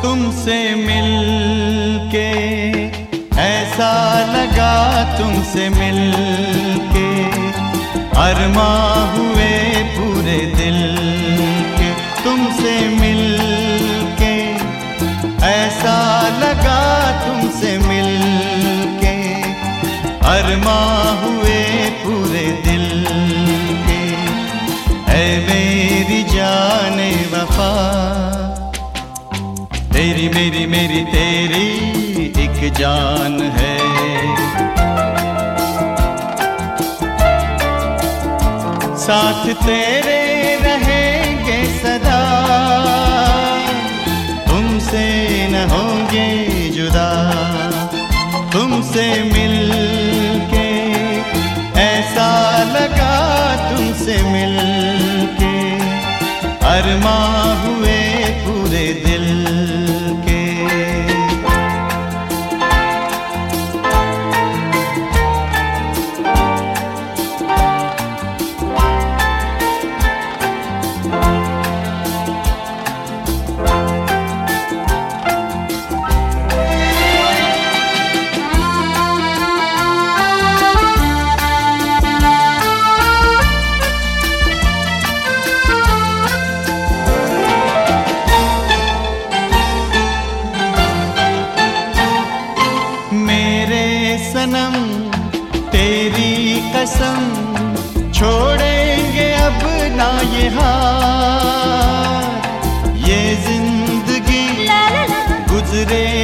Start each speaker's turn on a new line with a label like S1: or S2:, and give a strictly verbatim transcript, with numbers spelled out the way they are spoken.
S1: तुमसे मिलके ऐसा लगा, तुमसे मिलके अरमां हुए पूरे दिल के। तुमसे मिलके ऐसा लगा, तुमसे मिलके अरमां हुए पूरे दिल के। ऐ मेरी जाने वफा, तेरी मेरी मेरी तेरी एक जान है। साथ तेरे रहेंगे सदा, तुमसे न होंगे जुदा। तुमसे मिलके ऐसा लगा, तुमसे मिलके अरमां हुए पूरे दिल के। सनम तेरी कसम, छोड़ेंगे अब ना ये हाथ। ये जिंदगी गुजरे